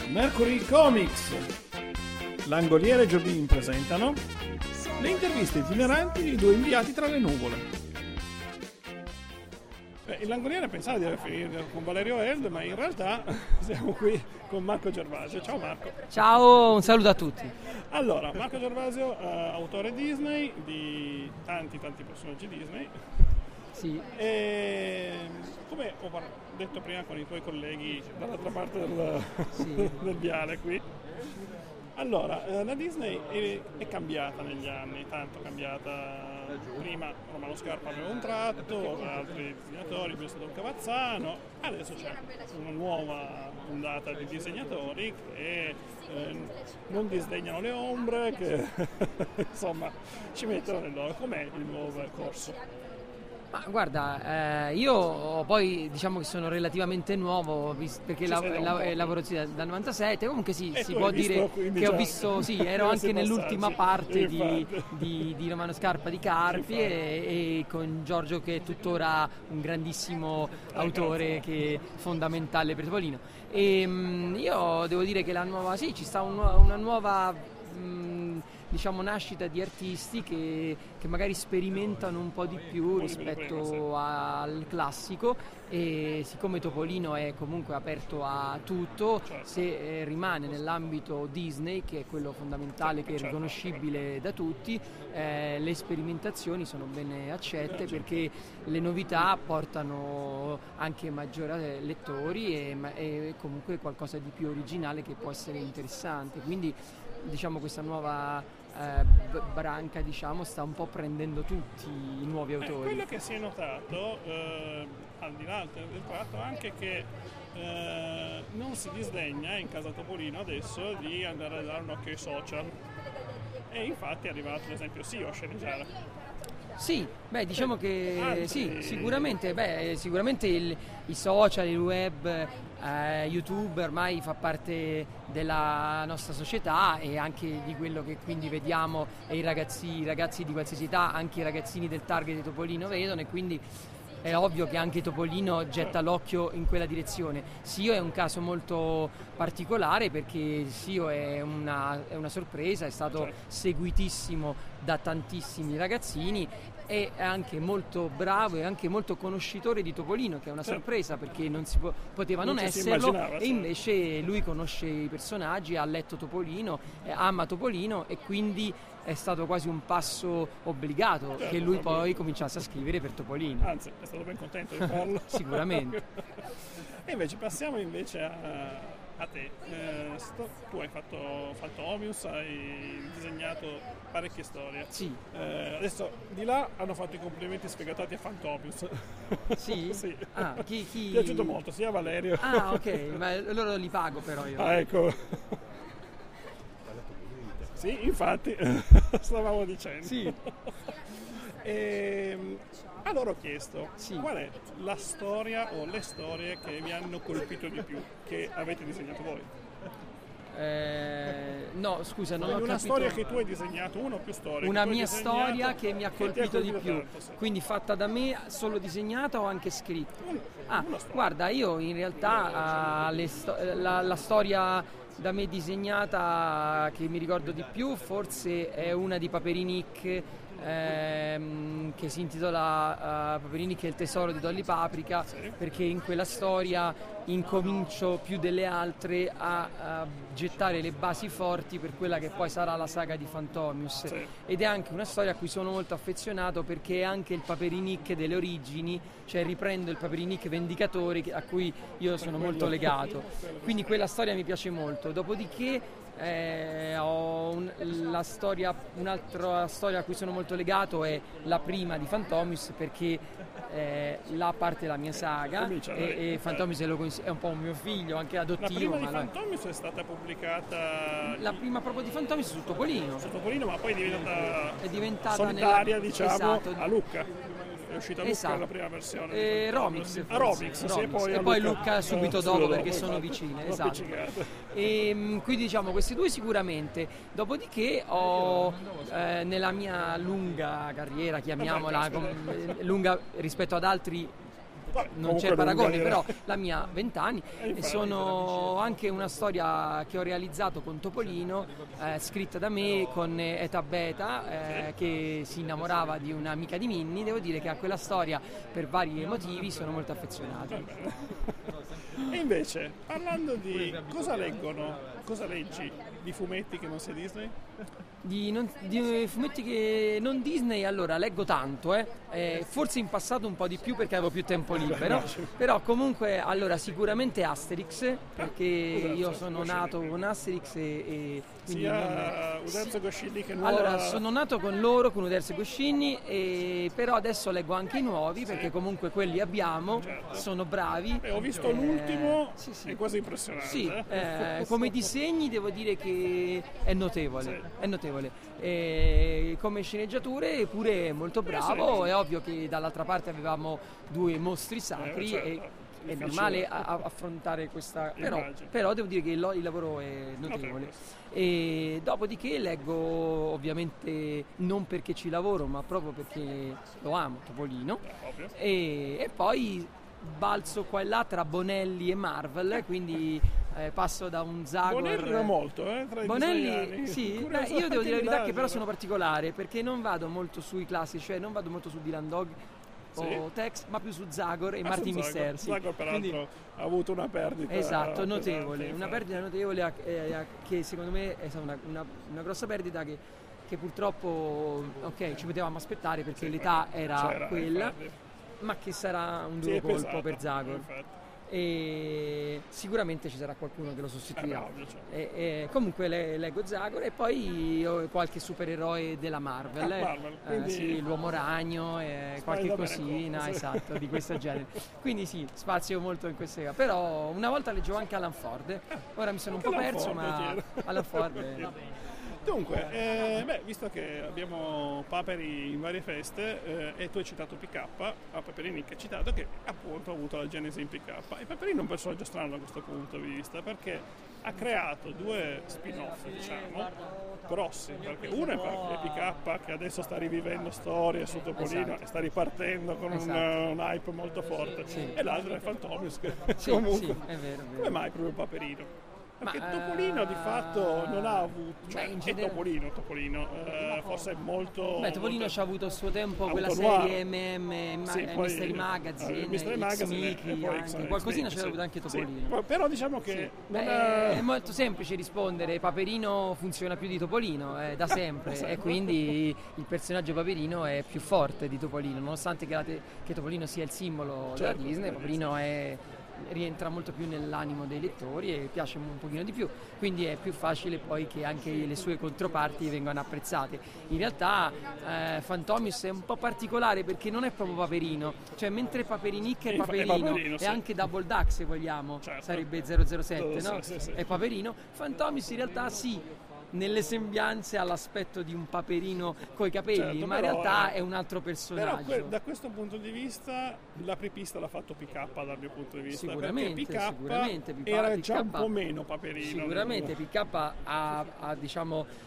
Mercury Comics, Langoliere e Jobim presentano le interviste itineranti di due inviati tra le nuvole. Il Langoliere pensava di aver finito con Valerio Eld, ma in realtà siamo qui con Marco Gervasio. Ciao Marco. Ciao, un saluto a tutti. Allora, Marco Gervasio, autore Disney, di tanti personaggi Disney. Sì. E come ho detto prima con i tuoi colleghi dall'altra parte del viale qui, allora, la Disney è cambiata negli anni, tanto cambiata. Prima Romano Scarpa aveva un tratto, altri disegnatori, abbiamo stato un Cavazzano, adesso c'è una nuova ondata di disegnatori che non disdegnano le ombre, che insomma ci mettono nel loro. Com'è il nuovo percorso? Ma guarda, io poi diciamo che sono relativamente nuovo perché lavoro dal 97, comunque sì, si può dire che ho visto, sì, ero anche nell'ultima parte di Romano Scarpa di Carpi e con Giorgio, che è tuttora un grandissimo autore che è fondamentale per Topolino. E io devo dire che ci sta una nuova diciamo nascita di artisti che magari sperimentano un po' di più rispetto al classico, e siccome Topolino è comunque aperto a tutto, se rimane nell'ambito Disney, che è quello fondamentale, che è riconoscibile da tutti, le sperimentazioni sono ben accette, perché le novità portano anche maggiori lettori e comunque qualcosa di più originale che può essere interessante. Quindi diciamo questa nuova branca, diciamo, sta un po' prendendo tutti i nuovi autori. Quello che si è notato, al di là del fatto, anche che non si disdegna in casa Topolino adesso di andare a dare un occhio ai social, e infatti è arrivato ad esempio o sceneggiare. Sì, diciamo che sì, sicuramente i social, il web, YouTube ormai fa parte della nostra società, e anche di quello che quindi vediamo, e i ragazzi di qualsiasi età, anche i ragazzini del target di Topolino vedono, e quindi è ovvio che anche Topolino getta l'occhio in quella direzione. Sio è un caso molto particolare, perché Sio è una sorpresa, è stato seguitissimo da tantissimi ragazzini, è anche molto bravo e anche molto conoscitore di Topolino, che è una sorpresa, perché non si poteva non esserlo, e invece lui conosce i personaggi, ha letto Topolino, ama Topolino, e quindi è stato quasi un passo obbligato che lui poi cominciasse a scrivere per Topolino. Anzi, è stato ben contento di farlo. Sicuramente. E invece passiamo a te. Tu hai fatto Fantomius, hai disegnato parecchie storie. Sì. Adesso di là hanno fatto i complimenti sfegatati a Fantomius. Sì? Sì. Chi? Mi è piaciuto molto, sia Valerio. Ah, ok, ma loro li pago però io. Ah, ecco. Sì, infatti, stavamo dicendo. Sì. Allora ho chiesto, qual è la storia o le storie che vi hanno colpito di più, che avete disegnato voi? No, scusa, non ho capito. Una storia che tu hai disegnato, una o più storie? Una mia storia che mi ha colpito di più, tanto, sì. Quindi fatta da me, solo disegnata o anche scritta? Guarda, io in realtà la storia da me disegnata che mi ricordo di più forse è una di Paperinik, che si intitola Paperinik e il tesoro di Dolly Paprika, perché in quella storia incomincio più delle altre a gettare le basi forti per quella che poi sarà la saga di Fantomius, ed è anche una storia a cui sono molto affezionato, perché è anche il Paperinik delle origini, cioè riprendo il Paperinik Vendicatore a cui io sono molto legato, quindi quella storia mi piace molto. Dopodiché un'altra storia a cui sono molto legato è la prima di Fantomius, perché la parte della mia saga, e Fantomius è un po' un mio figlio, anche adottivo. La prima di Fantomius è stata pubblicata... La prima proprio di Fantomius su Topolino. Su Topolino, ma poi è diventata solitaria, diciamo, esatto, a Lucca. È uscita Lucca la prima versione. Romix. Romix, sì, e poi Lucca subito dopo, perché sono vicine. Esatto. E quindi diciamo questi due sicuramente. Dopodiché ho nella mia lunga carriera, chiamiamola lunga rispetto ad altri non c'è paragone, però la mia 20 anni e sono anche una storia che ho realizzato con Topolino, scritta da me con Eta Beta, che si innamorava di un'amica di Minnie. Devo dire che a quella storia per vari motivi sono molto affezionato. E invece, parlando di cosa leggi di fumetti che non sia Disney? Di fumetti che non Disney, allora leggo tanto, forse in passato un po' di più perché avevo più tempo libero, però comunque allora sicuramente Asterix, perché io sono nato con Asterix e quindi sia Uderzo e Goscinny che nuova... Allora sono nato con loro, con Uderzo e Goscinny, però adesso leggo anche i nuovi perché comunque quelli abbiamo, sono bravi. Ho visto l'ultimo, è quasi impressionante. Sì, come disegni devo dire che è notevole. Come sceneggiature pure molto bravo. È ovvio che dall'altra parte avevamo due mostri sacri è normale affrontare questa, però devo dire che il lavoro è notevole. E dopodiché leggo, ovviamente non perché ci lavoro ma proprio perché lo amo, Topolino, e poi balzo qua e là tra Bonelli e Marvel, quindi passo da un Zagor. Bonelli era molto, tra i Bonelli, sì, io devo dire la verità che però sono particolare perché non vado molto sui classici, cioè non vado molto su Dylan Dog o Tex, ma più su Zagor e Martin Mister. Zagor peraltro ha avuto una perdita. Esatto, notevole, una perdita notevole che secondo me è stata una grossa perdita che purtroppo ci potevamo aspettare perché l'età era quella. Ma che sarà un duro colpo per Zagor, e sicuramente ci sarà qualcuno che lo sostituirà. Comunque leggo Zagor e poi ho qualche supereroe della Marvel, sì, l'Uomo Ragno e qualche cosina, esatto, di questo genere. Quindi sì, spazio molto in queste, però una volta leggevo anche Alan Ford, ora mi sono un po' perso, ma Alan Ford Dunque, visto che abbiamo Paperi in varie feste e tu hai citato PK, a Paperini che hai citato, che appunto ha avuto la genesi in PK, e Paperini è un personaggio strano da questo punto di vista perché ha creato due spin-off, diciamo, grossi, perché uno è PK che adesso sta rivivendo storie su Topolino e sta ripartendo con un hype molto forte, e l'altro è Fantomius che comunque è vero. Come mai proprio Paperino? Perché Topolino di fatto non ha avuto, è Topolino, forse è molto... Topolino ci ha avuto il suo tempo, quella serie Mystery Magazine, X-Mickey, qualcosina ce l'ha avuto anche Topolino. Però diciamo che è molto semplice rispondere, Paperino funziona più di Topolino, da sempre, e quindi il personaggio Paperino è più forte di Topolino, nonostante che Topolino sia il simbolo della Disney, Paperino rientra molto più nell'animo dei lettori e piace un pochino di più, quindi è più facile poi che anche le sue controparti vengano apprezzate. In realtà Fantomius è un po' particolare perché non è proprio Paperino, cioè mentre Paperinic è Paperino, e anche Double Duck se vogliamo, sarebbe 007, no? È Paperino. Fantomius in realtà nelle sembianze all'aspetto di un paperino coi capelli, ma in realtà è un altro personaggio. Però da questo punto di vista l'apripista l'ha fatto PK dal mio punto di vista, sicuramente era già un po' meno Paperino. Sicuramente PK ha diciamo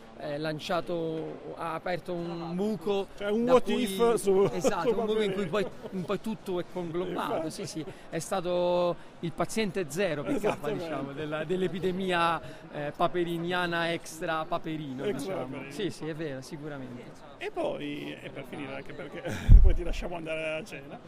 ha aperto un buco, cioè un what if su un buco in cui poi tutto è conglomato. Sì, è stato il paziente zero PK, diciamo, dell'epidemia paperiniana extra Paperino, diciamo. Sì, è vero, sicuramente. E poi, e per finire, anche perché poi ti lasciamo andare a cena,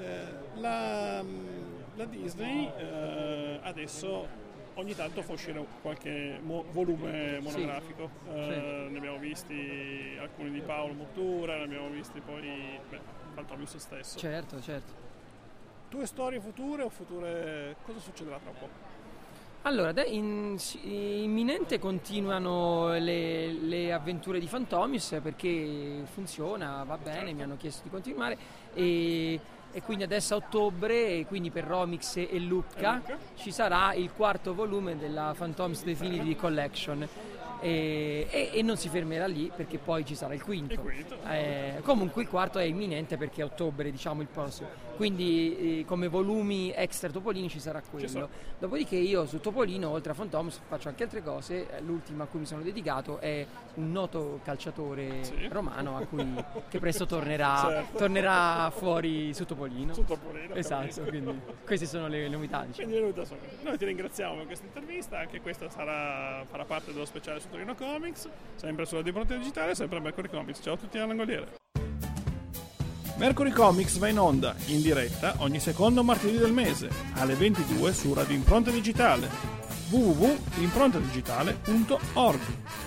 la Disney adesso ogni tanto fa uscire qualche volume monografico, ne abbiamo visti alcuni di Paolo Mottura, ne abbiamo visti poi Fantomius stesso. Certo. Tue storie future o cosa succederà tra un po'? Allora, imminente continuano le avventure di Fantomius perché funziona, va bene, mi hanno chiesto di continuare e quindi adesso a ottobre, quindi per Romix e Lucca ci sarà il quarto volume della Fantomius Definitive Collection. e non si fermerà lì, perché poi ci sarà il quinto. Comunque il quarto è imminente, perché è ottobre, diciamo, il prossimo, quindi come volumi extra Topolini ci sarà quello. Dopodiché io su Topolino, oltre a Fantomas, faccio anche altre cose. L'ultima a cui mi sono dedicato è un noto calciatore romano che presto tornerà fuori su Topolino. Esatto, quindi queste sono le novità, diciamo. Noi ti ringraziamo per questa intervista, anche questa farà parte dello speciale su Torino Comics, sempre sulla Impronta Digitale, sempre a Mercury Comics. Ciao a tutti dal Langoliere. Mercury Comics va in onda, in diretta, ogni secondo martedì del mese, alle 22 su Radio Impronta Digitale, www.improntadigitale.org.